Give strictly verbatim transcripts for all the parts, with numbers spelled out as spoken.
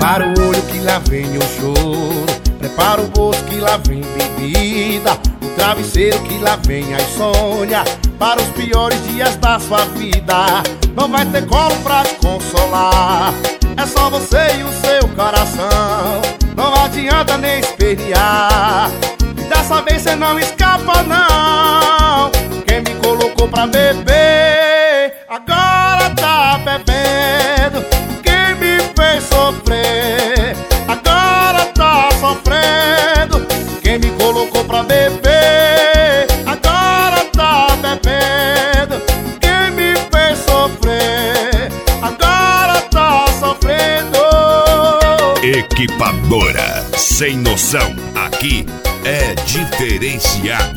Prepara o olho que lá vem o choro, prepara o bolso que lá vem bebida, o travesseiro que lá vem a insônia, para os piores dias da sua vida. Não vai ter colo pra te consolar, é só você e o seu coração. Não adianta nem espernear, e dessa vez cê não escapa não. Quem me colocou pra beber, agora tá bebendo. Quem me fez sofrer, agora tá sofrendo. Quem me colocou pra beber, agora tá bebendo. Quem me fez sofrer, agora tá sofrendo. Equipadora Sem Noção, aqui é diferenciado.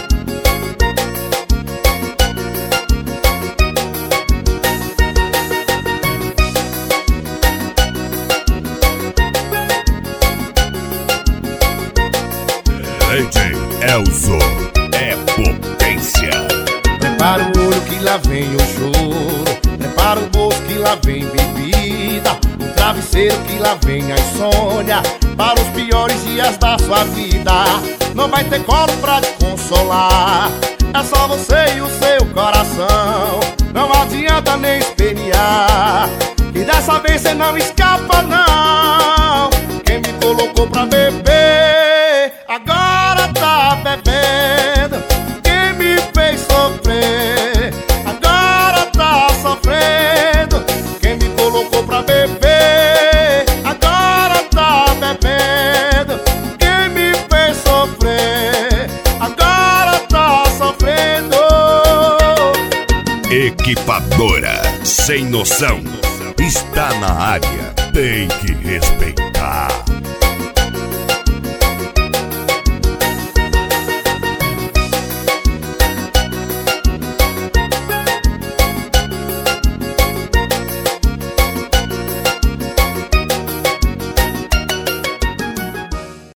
D J Elzo é potência. Prepara o olho que lá vem o choro, prepara o bolso que lá vem bebida, o travesseiro que lá vem a insônia, para os piores dias da sua vida. Não vai ter colo pra te consolar, é só você e o seu coração. Não adianta nem espernear, e dessa vez cê não escapa não. Quem me colocou pra beber, agora tá bebendo. Quem me fez sofrer, agora tá sofrendo. Quem me colocou pra beber, agora tá bebendo. Quem me fez sofrer, agora tá sofrendo. Equipadora Sem Noção está na área, tem que respeitar.